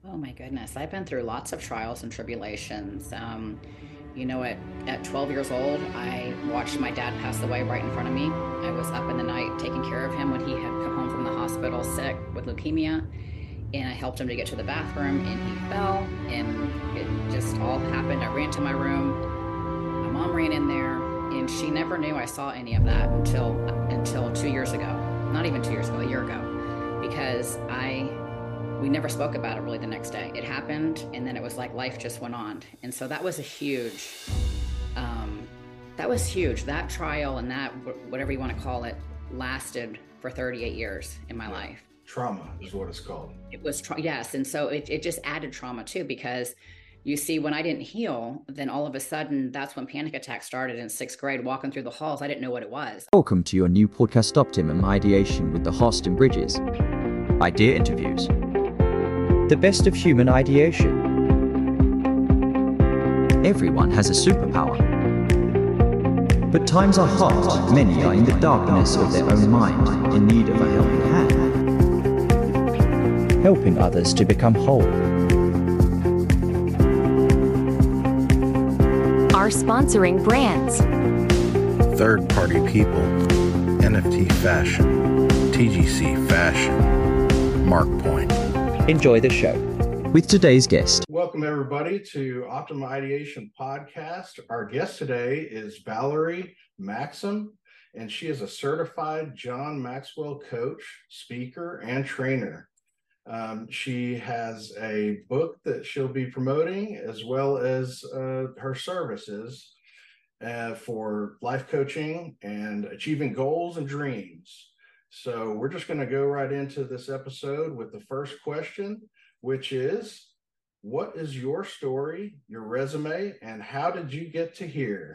Oh my goodness. I've been through lots of trials and tribulations. At 12 years old, I watched my dad pass away right in front of me. I was up in the night taking care of him when he had come home from the hospital sick with leukemia. And I helped him to get to the bathroom and he fell and it just all happened. I ran to my room. My mom ran in there and she never knew I saw any of that until 2 years ago. Not even 2 years ago, a year ago. Because I we never spoke about it really the next day. It happened, and then it was like life just went on. And so um, that was huge. That trial and that, whatever you want to call it, lasted for 38 years in my Yeah. life. Trauma is what it's called. It was, yes. And so it just added trauma too, because you see, when I didn't heal, then all of a sudden, that's when panic attacks started in sixth grade, walking through the halls. I didn't know what it was. Welcome to your new podcast, Optimum Ideation with the Austin Bridges. Idea interviews. The best of human ideation. Everyone has a superpower. But times are hard, many are in the darkness of their own mind, in need of a helping hand. Helping others to become whole. Are sponsoring brands. Third-party people, NFT Fashion, TGC Fashion, Mark Point. Enjoy the show with today's guest. Welcome, everybody, to Optimum Ideation Podcast. Our guest today is Valerie Maxim, and she is a certified John Maxwell coach, speaker, and trainer. She has a book that she'll be promoting, as well as her services for life coaching and achieving goals and dreams. So we're just going to go right into this episode with the first question, which is, what is your story, your resume, and how did you get to here?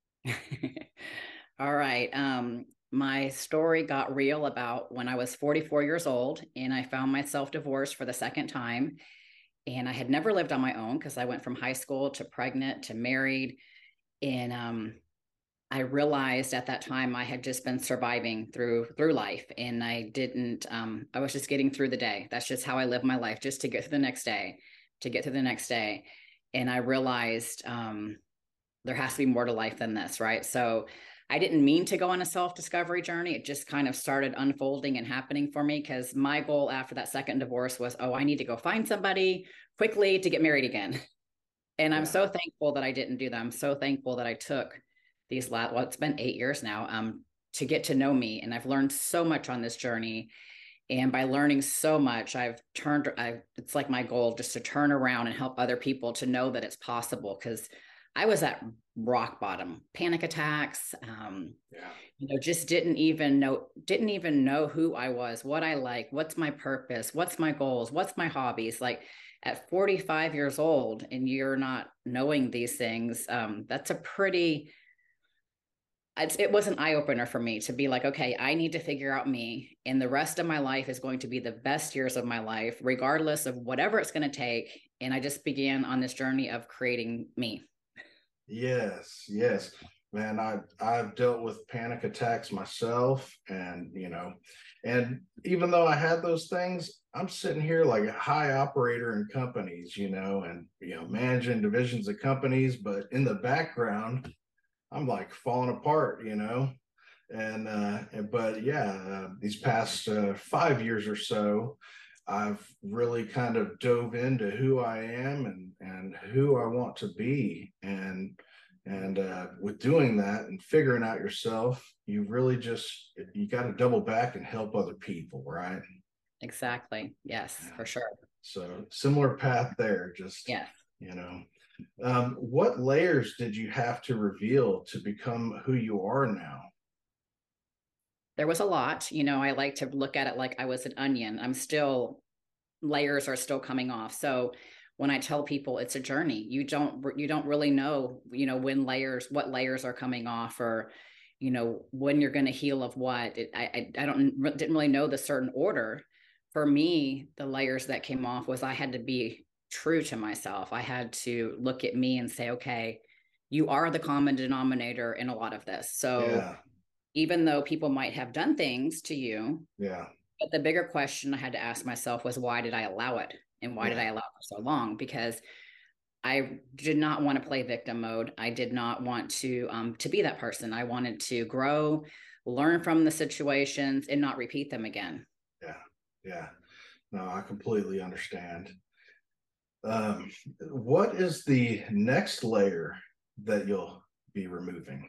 All right. My story got real about when I was 44 years old and I found myself divorced for the second time. And I had never lived on my own because I went from high school to pregnant to married. And I realized at that time I had just been surviving through life, and I was just getting through the day. That's just how I live my life, just to get through the next day, And I realized there has to be more to life than this, right? So I didn't mean to go on a self-discovery journey. It just kind of started unfolding and happening for me, because my goal after that second divorce was, I need to go find somebody quickly to get married again. And I'm so thankful that I didn't do that. I'm so thankful that I took it's been 8 years now, to get to know me. And I've learned so much on this journey. And by learning so much, it's like my goal just to turn around and help other people to know that it's possible. Because I was at rock bottom, panic attacks, just didn't even know who I was, what I like, what's my purpose, what's my goals, what's my hobbies. Like at 45 years old and you're not knowing these things, it was an eye-opener for me to be like, okay, I need to figure out me, and the rest of my life is going to be the best years of my life, regardless of whatever it's going to take. And I just began on this journey of creating me. Yes, man. I've dealt with panic attacks myself, and and even though I had those things, I'm sitting here like a high operator in companies, and managing divisions of companies, but in the background, I'm like falling apart, these past 5 years or so, I've really kind of dove into who I am and who I want to be. And with doing that and figuring out yourself, you really you got to double back and help other people, right? Exactly. Yes, for sure. So similar path there, Yes. What layers did you have to reveal to become who you are now? There was a lot. I like to look at it like I was an onion. Layers are still coming off. So when I tell people it's a journey, you don't really know, what layers are coming off, or, when you're going to heal of what. Didn't really know the certain order. For me, the layers that came off was I had to be true to myself. I had to look at me and say, okay, you are the common denominator in a lot of this. So even though people might have done things to you, but the bigger question I had to ask myself was, why did I allow it? And why did I allow it for so long? Because I did not want to play victim mode. I did not want to be that person. I wanted to grow, learn from the situations, and not repeat them again. Yeah. No, I completely understand. What is the next layer that you'll be removing?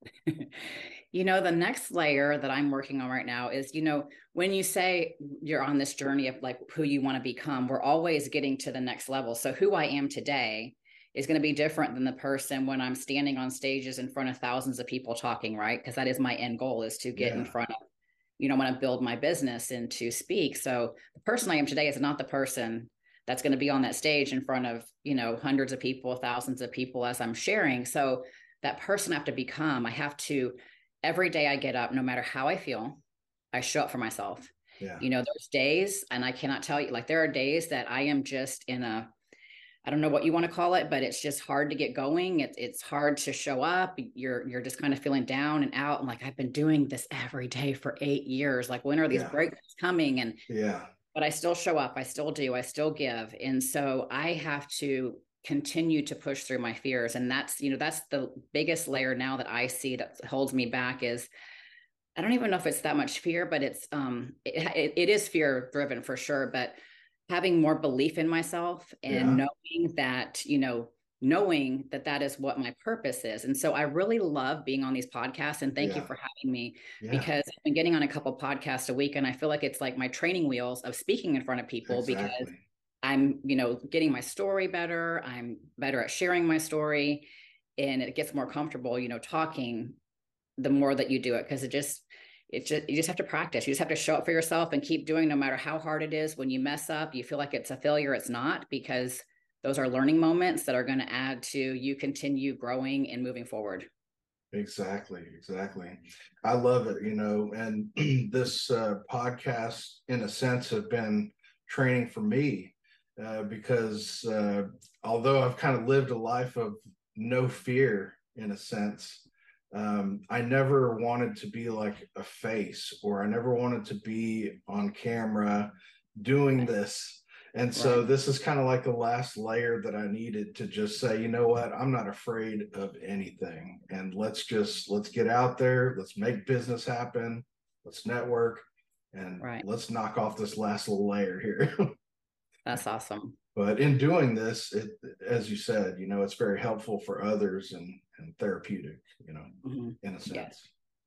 The next layer that I'm working on right now is, when you say you're on this journey of like who you want to become, we're always getting to the next level. So who I am today is going to be different than the person when I'm standing on stages in front of thousands of people talking, right? Because that is my end goal, is to get in front of, when I build my business and to speak. So the person I am today is not the person that's going to be on that stage in front of, hundreds of people, thousands of people as I'm sharing. So that person I have to become, I have to, every day I get up, no matter how I feel, I show up for myself. There's days, and I cannot tell you, like there are days that I am just in I don't know what you want to call it, but it's just hard to get going. It's hard to show up. You're just kind of feeling down and out. And like, I've been doing this every day for 8 years. Like, when are these breaks coming? And but I still show up. I still do. I still give. And so I have to continue to push through my fears. And that's the biggest layer now that I see that holds me back is, I don't even know if it's that much fear, but it's it is fear driven for sure. But having more belief in myself and knowing that that is what my purpose is. And so I really love being on these podcasts, and thank you for having me, because I've been getting on a couple podcasts a week, and I feel like it's like my training wheels of speaking in front of people, because I'm, getting my story better. I'm better at sharing my story, and it gets more comfortable, talking the more that you do it, because you just have to practice. You just have to show up for yourself and keep doing, no matter how hard it is. When you mess up, you feel like it's a failure. It's not, because those are learning moments that are going to add to you continue growing and moving forward. Exactly. I love it, and this podcast, in a sense, have been training for me, because although I've kind of lived a life of no fear, in a sense, I never wanted to be like a face, or I never wanted to be on camera doing this. And so this is kind of like the last layer that I needed to just say, you know what, I'm not afraid of anything. And let's get out there. Let's make business happen. Let's network, and let's knock off this last little layer here. That's awesome. But in doing this, as you said, it's very helpful for others and therapeutic, in a sense.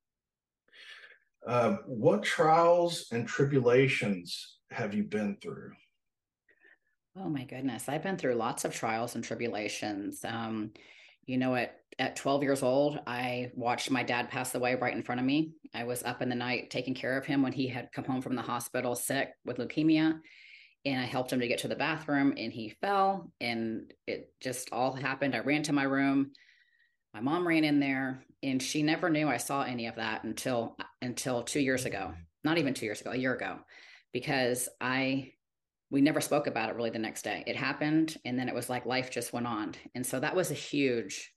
What trials and tribulations have you been through? Oh my goodness. I've been through lots of trials and tribulations. At 12 years old, I watched my dad pass away right in front of me. I was up in the night taking care of him when he had come home from the hospital sick with leukemia. And I helped him to get to the bathroom, and he fell, and it just all happened. I ran to my room. My mom ran in there, and she never knew I saw any of that until 2 years ago. Not even 2 years ago, a year ago, because we never spoke about it really the next day. It happened, and then it was like life just went on. And so that was huge.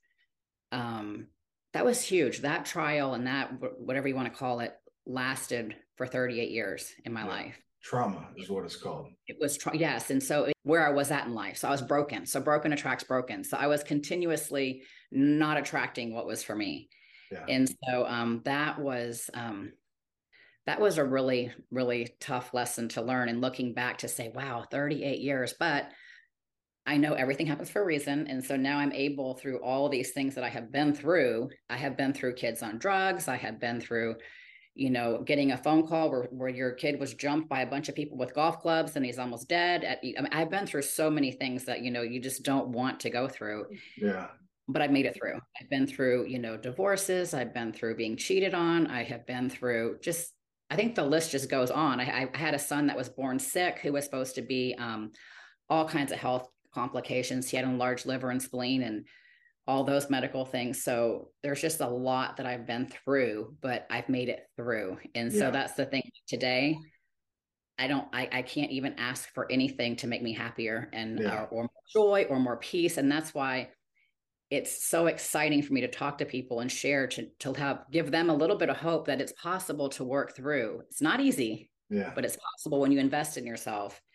That trial, and that, whatever you want to call it, lasted for 38 years in my life. Trauma is what it's called. It was yes. And so where I was at in life. So I was broken. So broken attracts broken. So I was continuously not attracting what was for me. Yeah. And so that was a really, really tough lesson to learn, and looking back to say, wow, 38 years. But I know everything happens for a reason. And so now I'm able, through all these things that I have been through kids on drugs. I have been through, getting a phone call where your kid was jumped by a bunch of people with golf clubs and he's almost dead. I've been through so many things that, you just don't want to go through. Yeah. But I've made it through. I've been through, divorces. I've been through being cheated on. I have been through I think the list just goes on. I had a son that was born sick, who was supposed to be all kinds of health complications. He had enlarged liver and spleen and all those medical things. So there's just a lot that I've been through, but I've made it through. And so that's the thing today. I can't even ask for anything to make me happier or more joy or more peace. And that's why it's so exciting for me to talk to people and share, to give them a little bit of hope that it's possible to work through. It's not easy, but it's possible when you invest in yourself.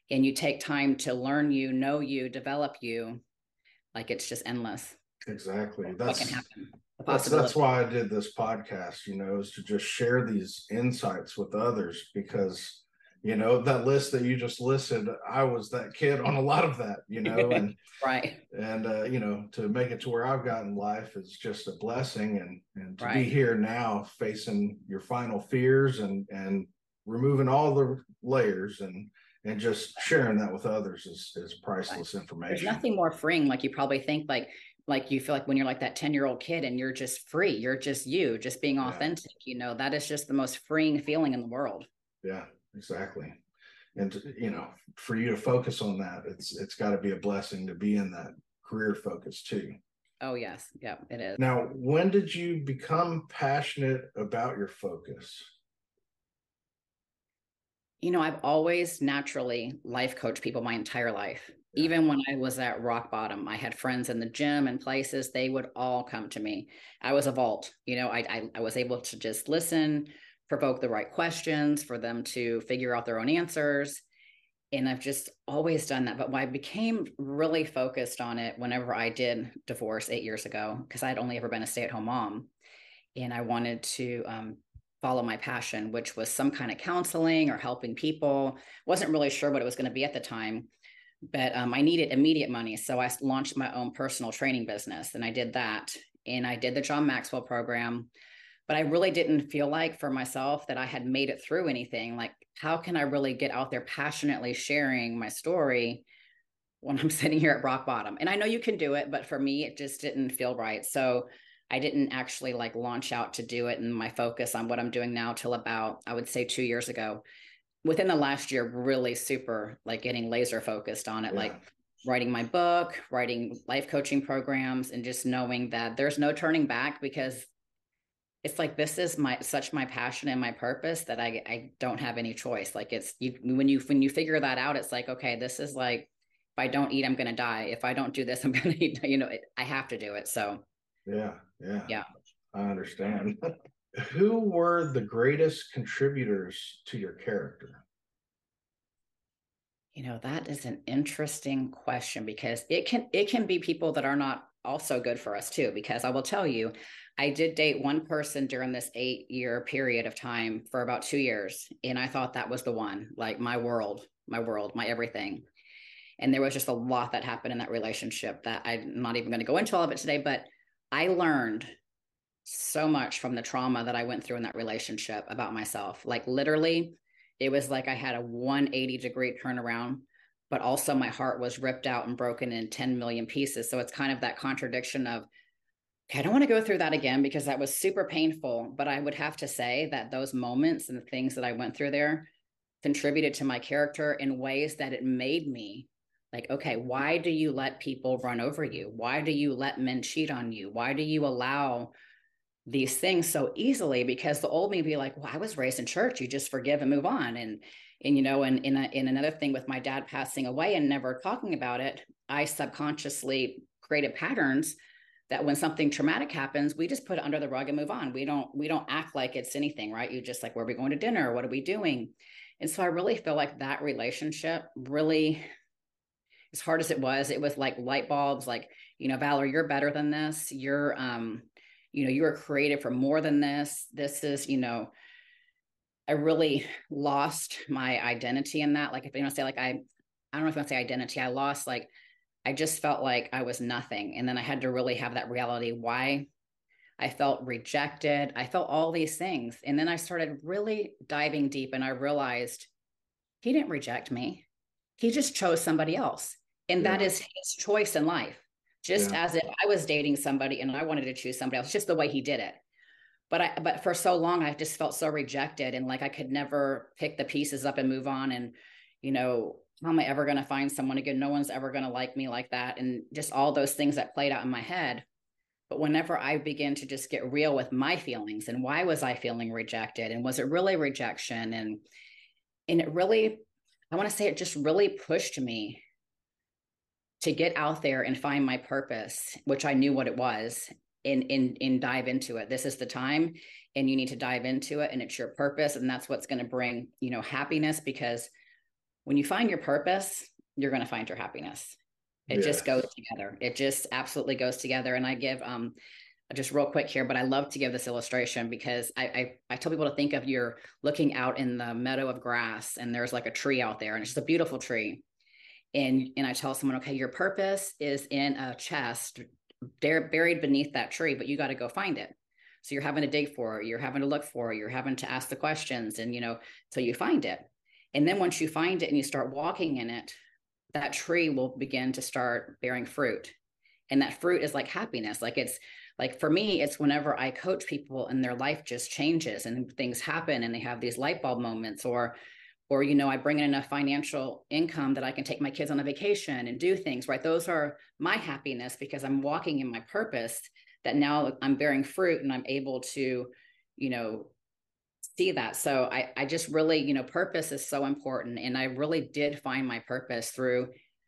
and you take time to learn you, know you, develop you, like it's just endless. Exactly. What can happen? The That's possibility. why I did this podcast, is to just share these insights with others, because that list that you just listed, I was that kid on a lot of that, and Right. to make it to where I've got in life is just a blessing, and to be Right. here now facing your final fears and removing all the layers and just sharing that with others is priceless Right. There's information. nothing more freeing, like you probably think, like you feel like when you're like that 10-year-old kid and you're just free, you're just you, just being Yeah. authentic, that is just the most freeing feeling in the world. Yeah, exactly. And for you to focus on that, it's got to be a blessing to be in that career focus too. Oh yes, yeah, it is. Now, when did you become passionate about your focus? I've always naturally life coached people my entire life. Yeah. Even when I was at rock bottom, I had friends in the gym and places, they would all come to me. I was a vault, I was able to just listen, provoke the right questions for them to figure out their own answers. And I've just always done that. But when I became really focused on it whenever I did divorce 8 years ago, because I'd only ever been a stay-at-home mom, and I wanted to follow my passion, which was some kind of counseling or helping people. Wasn't really sure what it was going to be at the time, but I needed immediate money. So I launched my own personal training business, and I did that. And I did the John Maxwell program, but I really didn't feel like for myself that I had made it through anything. Like, how can I really get out there passionately sharing my story when I'm sitting here at rock bottom? And I know you can do it, but for me, it just didn't feel right. So I didn't actually like launch out to do it, and my focus on what I'm doing now till about, I would say 2 years ago. Within the last year, really super like getting laser focused on it, Yeah. like writing my book, writing life coaching programs, and just knowing that there's no turning back, because it's like, this is such my passion and my purpose that I don't have any choice. Like it's when you figure that out, it's like, okay, this is like, if I don't eat, I'm going to die. If I don't do this, I'm going to eat, I have to do it. So Yeah. yeah. I understand. Who were the greatest contributors to your character? That is an interesting question, because it can be people that are not also good for us too. Because I will tell you, I did date one person during this 8-year period of time for about 2 years, and I thought that was the one, like my world, my everything. And there was just a lot that happened in that relationship that I'm not even going to go into all of it today, but I learned so much from the trauma that I went through in that relationship about myself. Like literally, it was like I had a 180-degree turnaround, but also my heart was ripped out and broken in 10 million pieces. So it's kind of that contradiction of, okay, I don't want to go through that again, because that was super painful. But I would have to say that those moments and the things that I went through there contributed to my character in ways that it made me like, okay, why do you let people run over you? Why do you let men cheat on you? Why do you allow these things so easily? Because the old me be like, well, I was raised in church, you just forgive and move on. And in another thing with my dad passing away and never talking about it, I subconsciously created patterns that when something traumatic happens, we just put it under the rug and move on. We don't act like it's anything, right? You just like, where are we going to dinner? What are we doing? And so I really feel like that relationship really, as hard as it was like light bulbs, like, Valerie, you're better than this. You're you are created for more than this. This is, I really lost my identity in that. Like, if you want to say, like, I don't know if I want to say identity, I lost, like, I just felt like I was nothing. And then I had to really have that reality, why I felt rejected. I felt all these things. And then I started really diving deep, and I realized he didn't reject me. He just chose somebody else. And that is his choice in life. Just as if I was dating somebody and I wanted to choose somebody else, just the way he did it. But for so long, I just felt so rejected, and like I could never pick the pieces up and move on. And, how am I ever going to find someone again? No one's ever going to like me like that. And just all those things that played out in my head. But whenever I began to just get real with my feelings, and why was I feeling rejected? And was it really rejection? And it really, I want to say, it just really pushed me to get out there and find my purpose, which I knew what it was, and dive into it. This is the time, and you need to dive into it, and it's your purpose. And that's what's going to bring, happiness, because when you find your purpose, you're going to find your happiness. It just goes together. It just absolutely goes together. And I give, just real quick here, but I love to give this illustration because I tell people to think of you're looking out in the meadow of grass and there's like a tree out there and it's just a beautiful tree. And I tell someone, okay, your purpose is in a chest buried beneath that tree, but you got to go find it. So you're having to dig for it. You're having to look for it. You're having to ask the questions and, till you find it. And then once you find it and you start walking in it, that tree will begin to start bearing fruit. And that fruit is like happiness. Like it's like, for me, it's whenever I coach people and their life just changes and things happen and they have these light bulb moments or, I bring in enough financial income that I can take my kids on a vacation and do things, right? Those are my happiness because I'm walking in my purpose, that now I'm bearing fruit and I'm able to, see that. So I just really, purpose is so important. And I really did find my purpose through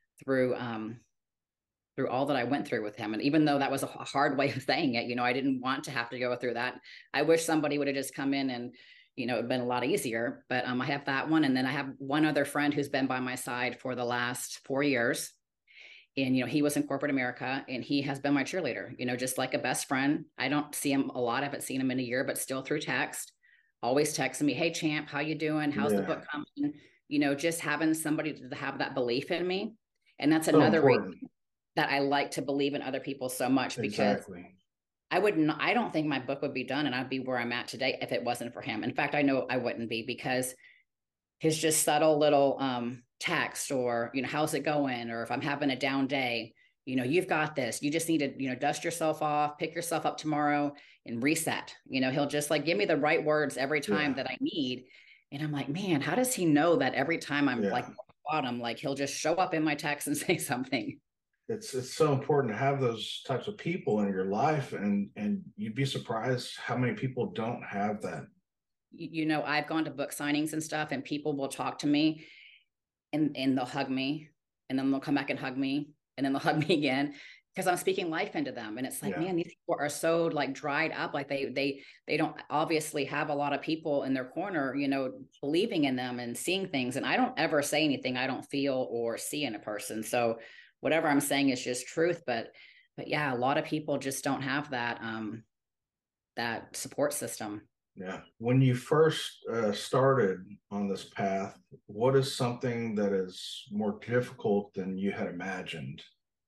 all that I went through with him. And even though that was a hard way of saying it, I didn't want to have to go through that. I wish somebody would have just come in and, it'd been a lot easier, but I have that one. And then I have one other friend who's been by my side for the last 4 years. And, he was in corporate America and he has been my cheerleader, just like a best friend. I don't see him a lot. I haven't seen him in a year, but still through text, always texting me, hey champ, how you doing? How's the book coming? Just having somebody to have that belief in me. And that's another reason that I like to believe in other people so much, because I don't think my book would be done and I'd be where I'm at today if it wasn't for him. In fact, I know I wouldn't be, because his just subtle little text or, how's it going? Or if I'm having a down day, you've got this, you just need to, dust yourself off, pick yourself up tomorrow and reset. He'll just like give me the right words every time that I need. And I'm like, man, how does he know that every time I'm like bottom, like he'll just show up in my text and say something. It's so important to have those types of people in your life, and you'd be surprised how many people don't have that. I've gone to book signings and stuff, and people will talk to me and they'll hug me, and then they'll come back and hug me, and then they'll hug me again, because I'm speaking life into them. And it's like, man, these people are so like dried up. Like they don't obviously have a lot of people in their corner, believing in them and seeing things. And I don't ever say anything I don't feel or see in a person. So whatever I'm saying is just truth. But yeah, a lot of people just don't have that, that support system. Yeah. When you first started on this path, what is something that is more difficult than you had imagined?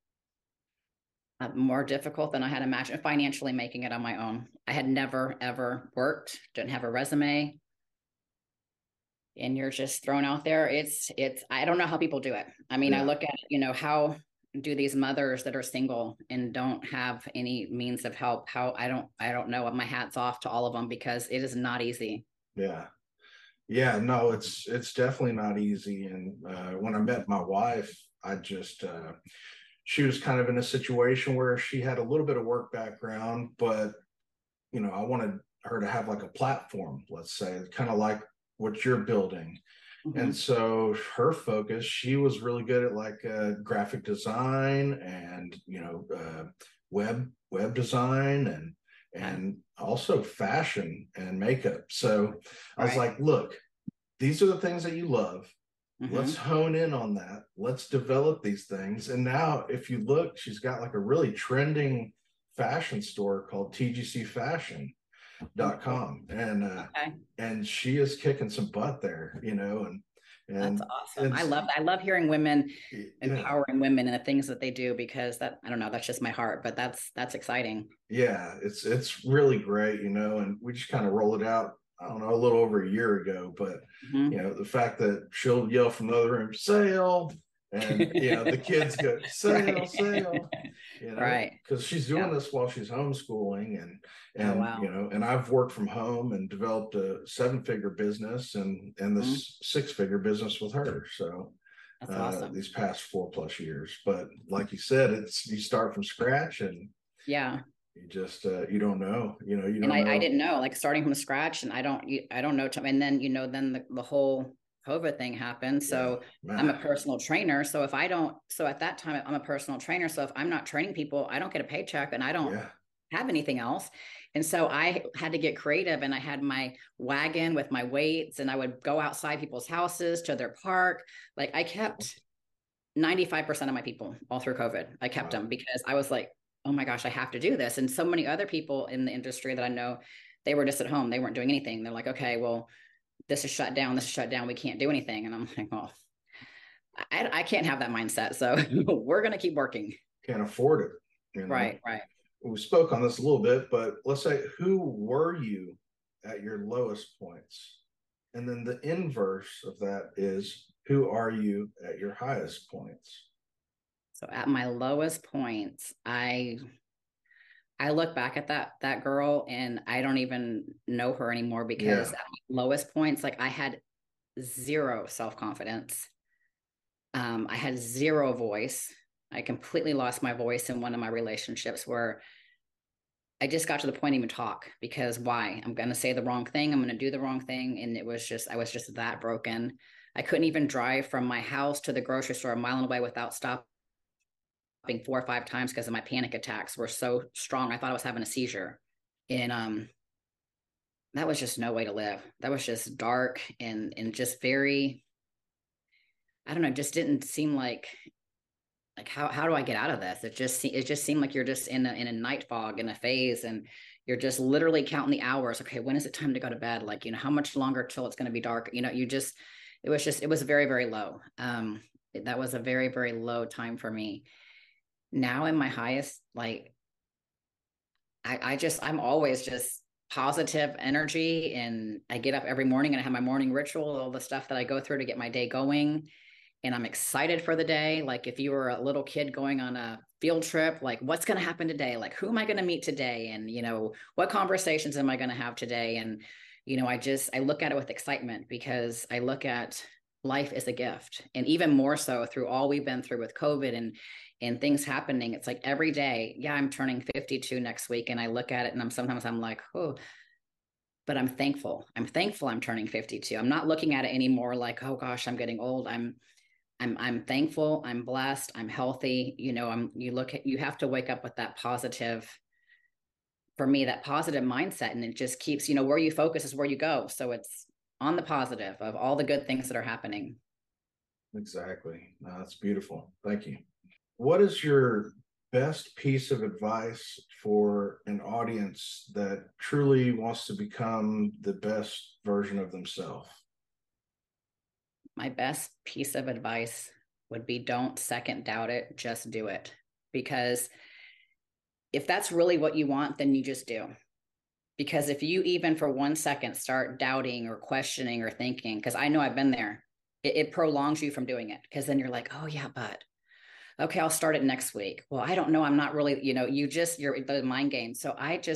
More difficult than I had imagined, financially making it on my own. I had never, ever worked, didn't have a resume. And you're just thrown out there. I don't know how people do it. I mean, I look at, how do these mothers that are single and don't have any means of help, how I don't know. My hat's off to all of them, because it is not easy. Yeah, no, it's definitely not easy. And when I met my wife, she was kind of in a situation where she had a little bit of work background, but I wanted her to have like a platform, let's say, kind of like what you're building. Mm-hmm. And so her focus, she was really good at like graphic design and web design and also fashion and makeup. So I was like, look, these are the things that you love. Mm-hmm. Let's hone in on that. Let's develop these things. And now if you look, she's got like a really trending fashion store called TGCFashion.com. And she is kicking some butt there, and that's awesome. I love hearing women empowering women and the things that they do, because I don't know, that's just my heart, but that's exciting. Yeah, it's really great, and we just kind of roll it out, I don't know, a little over a year ago, but the fact that she'll yell from the other room, sale, and the kids go sale, sale, right, because she's doing this while she's homeschooling, and and I've worked from home and developed a 7-figure business and this 6-figure business with her. So that's awesome. These past 4+ years, but like you said, you start from scratch, and you just you don't know, I didn't know, like starting from scratch, and I don't know, and then then the whole COVID thing happened. So I'm a personal trainer. So at that time I'm a personal trainer. So if I'm not training people, I don't get a paycheck, and I don't have anything else. And so I had to get creative, and I had my wagon with my weights, and I would go outside people's houses to their park. Like I kept 95% of my people all through COVID. I kept them because I was like, oh my gosh, I have to do this. And so many other people in the industry that I know, they were just at home. They weren't doing anything. They're like, okay, well, this is shut down. This is shut down. We can't do anything. And I'm like, oh, I can't have that mindset. So we're going to keep working. Can't afford it. You know? Right. We spoke on this a little bit, but let's say, who were you at your lowest points? And then the inverse of that is, who are you at your highest points? So at my lowest points, I look back at that girl, and I don't even know her anymore, because at my lowest points, like I had zero self-confidence. I had zero voice. I completely lost my voice in one of my relationships, where I just got to the point to even talk, because why? I'm going to say the wrong thing. I'm going to do the wrong thing. And I was just that broken. I couldn't even drive from my house to the grocery store a mile away without stopping 4 or 5 times, because of my panic attacks were so strong. I thought I was having a seizure. And that was just no way to live. That was just dark and just very, I don't know, just didn't seem like how do I get out of this? It just seemed like you're just in a night fog, in a phase, and you're just literally counting the hours. Okay, when is it time to go to bed? Like, how much longer till it's going to be dark? It was very, very low. That was a very, very low time for me. Now in my highest, like I'm always just positive energy, and I get up every morning and I have my morning ritual, all the stuff that I go through to get my day going. And I'm excited for the day. Like if you were a little kid going on a field trip, like what's going to happen today? Like, who am I going to meet today? And, what conversations am I going to have today? And, I look at it with excitement, because I look at life as a gift. And even more so through all we've been through with COVID and things happening. It's like every day, I'm turning 52 next week. And I look at it and sometimes I'm like, oh, but I'm thankful. I'm thankful I'm turning 52. I'm not looking at it anymore like, oh gosh, I'm getting old. I'm thankful. I'm blessed. I'm healthy. You have to wake up with that positive, for me, that positive mindset. And it just keeps, where you focus is where you go. So it's on the positive of all the good things that are happening. Exactly. No, that's beautiful. Thank you. What is your best piece of advice for an audience that truly wants to become the best version of themselves? My best piece of advice would be, don't second doubt it, just do it. Because if that's really what you want, then you just do. Because if you even for 1 second start doubting or questioning or thinking, because I know I've been there, it prolongs you from doing it. Because then you're like, oh yeah, but okay, I'll start it next week. Well, I don't know. I'm not really, you're the mind game. So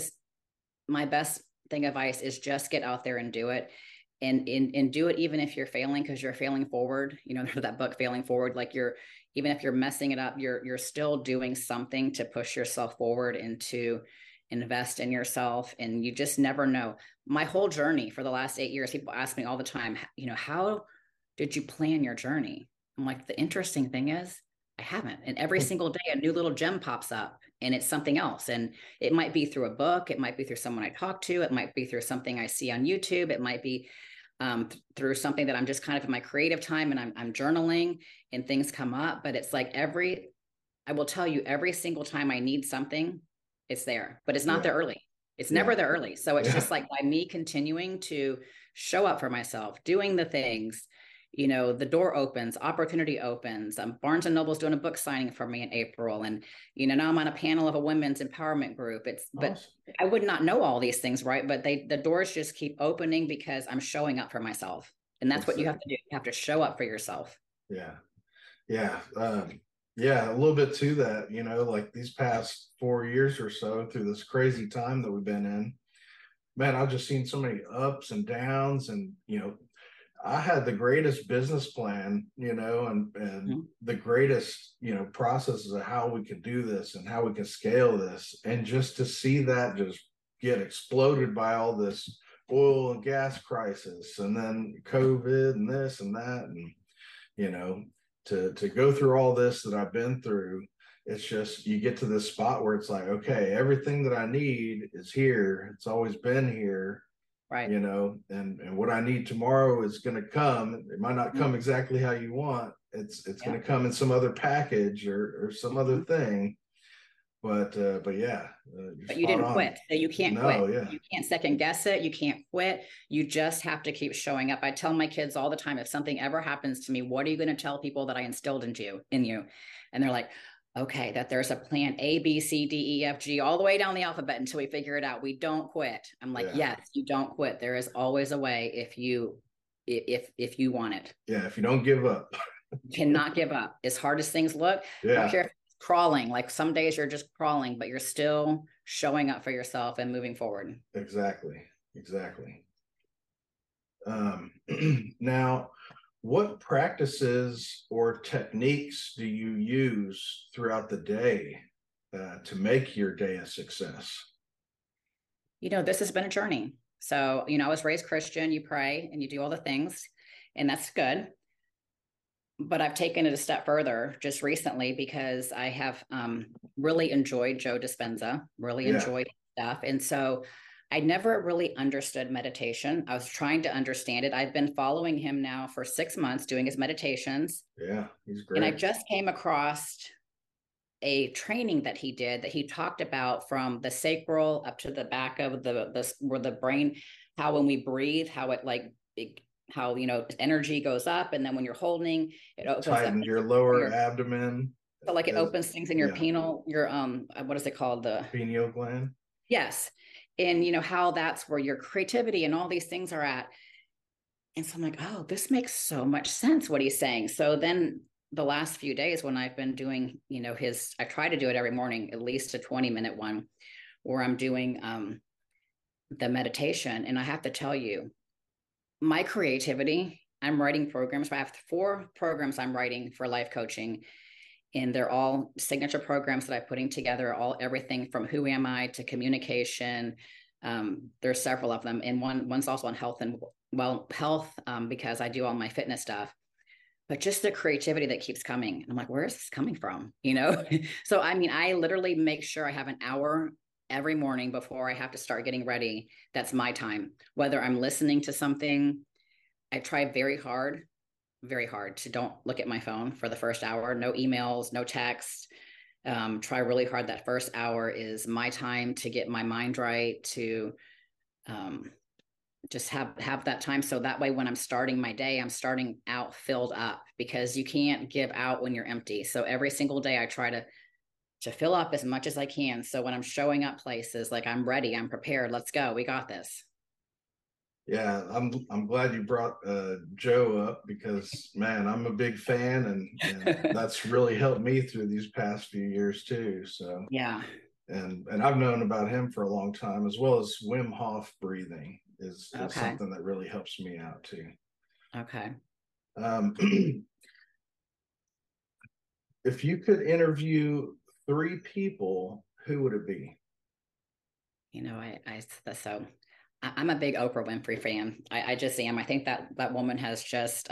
my best thing advice is just get out there and do it. And do it even if you're failing, because you're failing forward. That book, Failing Forward, like even if you're messing it up, you're still doing something to push yourself forward and to invest in yourself. And you just never know. My whole journey for the last 8 years, people ask me all the time, how did you plan your journey? I'm like, the interesting thing is I haven't. And every single day, a new little gem pops up, and it's something else. And it might be through a book. It might be through someone I talk to. It might be through something I see on YouTube. It might be through something that I'm just kind of in my creative time, and I'm journaling and things come up. But it's like I will tell you, every single time I need something, it's there, but it's not there early. It's never there early. So it's just like by me continuing to show up for myself, doing the things, the door opens, opportunity opens. Barnes and Noble's doing a book signing for me in April. And, now I'm on a panel of a women's empowerment group. But I would not know all these things, right? But the doors just keep opening because I'm showing up for myself. And that's what you have to do. You have to show up for yourself. Yeah. Yeah. A little bit to that, like these past 4 years or so through this crazy time that we've been in, man, I've just seen so many ups and downs. And, I had the greatest business plan, and the greatest, processes of how we could do this and how we can scale this. And just to see that just get exploded by all this oil and gas crisis, and then COVID and this and that. And, to go through all this that I've been through, It's just you get to this spot where it's like, okay, everything that I need is here. It's always been here, Right. and what I need tomorrow is going to come. It might not come exactly how you want. It's going to come in some other package or some other thing. But yeah, but you didn't quit, so you can't quit. Yeah. You can't second guess it. You can't quit. You just have to keep showing up. I tell my kids all the time, if something ever happens to me, what are you going to tell people that I instilled in you? And they're like, okay, that there's a plan A, B, C, D, E, F, G, all the way down the alphabet until we figure it out. We don't quit. I'm like, yes, you don't quit. There is always a way if you want it. Yeah, if you don't give up. You cannot give up. As hard as things look, I don't care if it's crawling. Like some days you're just crawling, but you're still showing up for yourself and moving forward. Exactly. Now, what practices or techniques do you use throughout the day to make your day a success? This has been a journey. So, I was raised Christian, you pray and you do all the things, and that's good. But I've taken it a step further just recently because I have really enjoyed Joe Dispenza, really enjoyed stuff. And so I never really understood meditation. I was trying to understand it. I've been following him now for 6 months, doing his meditations. Yeah, he's great. And I just came across a training that he did that he talked about from the sacral up to the back of where the brain, how when we breathe, how how energy goes up, and then when you're holding it opens up your lower abdomen. So it opens things in your pineal, your what is it called? The pineal gland. Yes. And how that's where your creativity and all these things are at. And so I'm like, oh, this makes so much sense what he's saying. So then the last few days when I've been doing, I try to do it every morning, at least a 20-minute one where I'm doing the meditation. And I have to tell you, my creativity, I'm writing programs. I have 4 programs I'm writing for life coaching, and they're all signature programs that I'm putting together, everything from who am I to communication. There's several of them. And one's also on health because I do all my fitness stuff, but just the creativity that keeps coming. I'm like, where is this coming from? So, I literally make sure I have an hour every morning before I have to start getting ready. That's my time. Whether I'm listening to something, I try very hard to don't look at my phone for the first hour. No emails, no text. Try really hard. That first hour is my time to get my mind right, to just have that time. So that way, when I'm starting my day, I'm starting out filled up, because you can't give out when you're empty. So every single day I try to fill up as much as I can. So when I'm showing up places, like I'm ready, I'm prepared, let's go, we got this. Yeah, I'm glad you brought Joe up, because man, I'm a big fan, and that's really helped me through these past few years too. So yeah, and I've known about him for a long time, as well as Wim Hof breathing is something that really helps me out too. Okay. If you could interview 3 people, who would it be? I'm a big Oprah Winfrey fan. I just am. I think that woman has just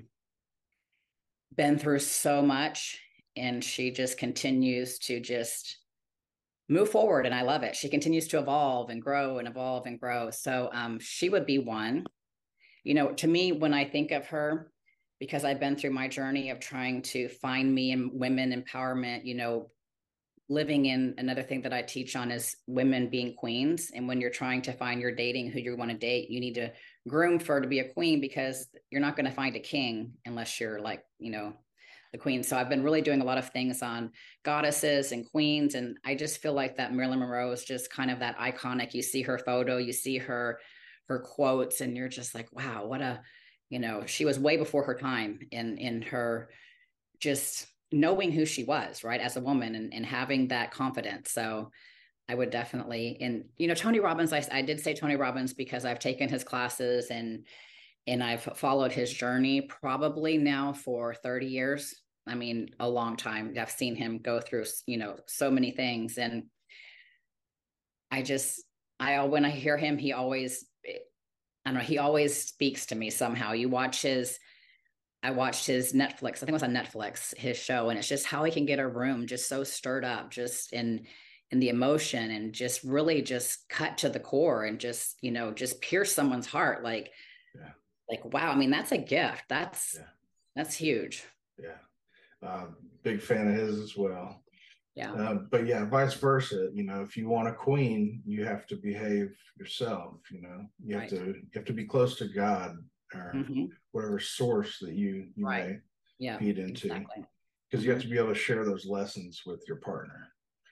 been through so much, and she just continues to just move forward. And I love it. She continues to evolve and grow and evolve and grow. So she would be one. To me, when I think of her, because I've been through my journey of trying to find me in women empowerment, living in, another thing that I teach on is women being queens. And when you're trying to find your dating, who you want to date, you need to groom for to be a queen, because you're not going to find a king unless you're like, the queen. So I've been really doing a lot of things on goddesses and queens. And I just feel like that Marilyn Monroe is just kind of that iconic. You see her photo, you see her quotes, and you're just like, wow, what a, she was way before her time in her just knowing who she was, right, as a woman, and having that confidence. So I would definitely, and Tony Robbins, I did say Tony Robbins because I've taken his classes and I've followed his journey probably now for 30 years. A long time. I've seen him go through, so many things. And when I hear him, he always speaks to me somehow. You watch I watched his Netflix, I think it was on Netflix, his show, and it's just how he can get a room just so stirred up, just in the emotion, and just really just cut to the core, and just, you know, just pierce someone's heart. Yeah. Like, wow. I mean, that's a gift. That's huge. Yeah. Big fan of his as well. Yeah. But yeah, vice versa. You know, if you want a queen, you have to behave yourself. You know, you have to be close to God, or whatever source that you may feed into, because you have to be able to share those lessons with your partner.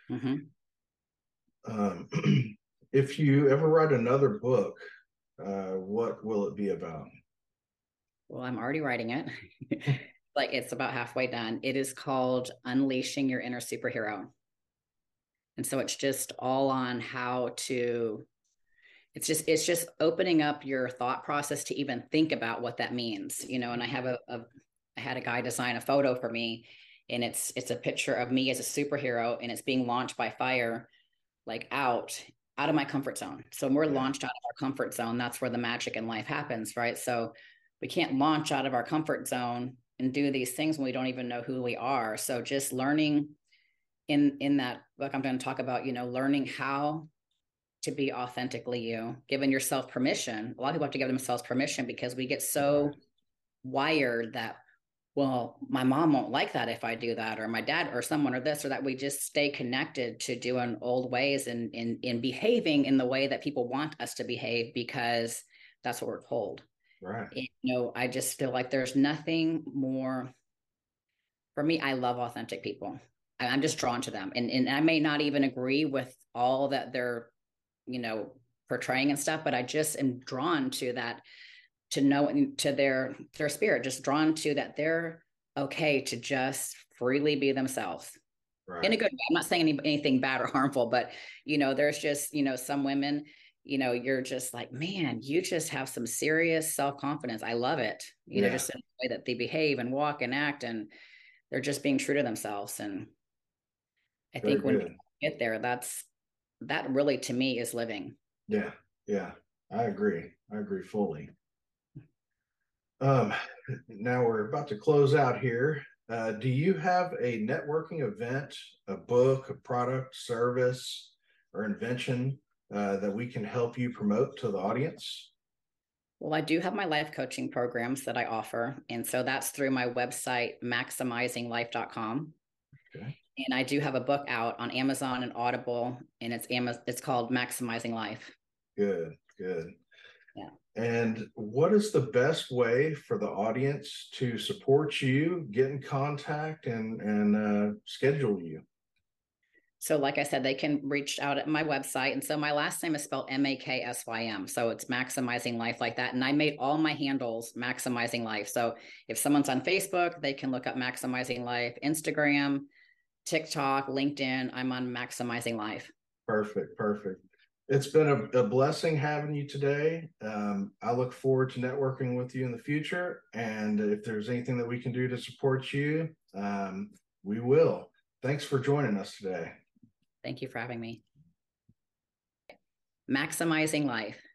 If you ever write another book, what will it be about? Well, I'm already writing it. Like, it's about halfway done. It is called Unleashing Your Inner Superhero. And so it's just all on how to, it's just opening up your thought process to even think about what that means, you know. And I have I had a guy design a photo for me, and it's a picture of me as a superhero, and it's being launched by fire, like out of my comfort zone. So when we're launched out of our comfort zone, that's where the magic in life happens, right? So we can't launch out of our comfort zone and do these things when we don't even know who we are. So just learning in that book, I'm going to talk about, you know, learning how to be authentically you, giving yourself permission. A lot of people have to give themselves permission, because we get so wired that, well, my mom won't like that if I do that, or my dad, or someone, or this or that. We just stay connected to doing old ways, and in behaving in the way that people want us to behave, because that's what we're told. Right. And, you know, I just feel like there's nothing more, for me, I love authentic people. I'm just drawn to them. And I may not even agree with all that they're, you know, portraying and stuff, but I just am drawn to that, to know, to their spirit, just drawn to that they're okay to just freely be themselves. Right. In a good way. I'm not saying anything bad or harmful, but, you know, there's just, you know, some women, you know, you're just like, man, you just have some serious self-confidence. I love it. You know, just in the way that they behave and walk and act, and they're just being true to themselves. And I think when we get there, that really, to me, is living. Yeah. Yeah. I agree fully. Now we're about to close out here. Do you have a networking event, a book, a product, service, or invention that we can help you promote to the audience? Well, I do have my life coaching programs that I offer. And so that's through my website, maximizinglife.com. Okay. And I do have a book out on Amazon and Audible, and it's called Maximizing Life. Good. Yeah. And what is the best way for the audience to support you, get in contact, and schedule you? So like I said, they can reach out at my website. And so my last name is spelled MAKSYM. So it's Maximizing Life, like that. And I made all my handles Maximizing Life. So if someone's on Facebook, they can look up Maximizing Life, Instagram, TikTok, LinkedIn. I'm on Maximizing Life. Perfect. It's been a blessing having you today. I look forward to networking with you in the future. And if there's anything that we can do to support you, we will. Thanks for joining us today. Thank you for having me. Maximizing Life.